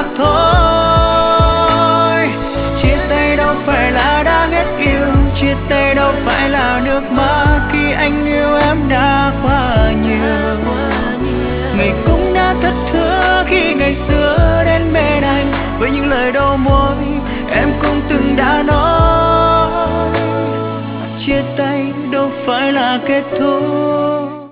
mà thôi. Chia tay đâu phải là đã hết yêu, chia tay đâu phải là nước mắt khi anh yêu em đã quá nhiều. Ngày cũng đã thất hứa khi ngày xưa đến bên anh, với những lời đầu môi em cũng từng đã nói. Chia tay đâu phải là kết thúc.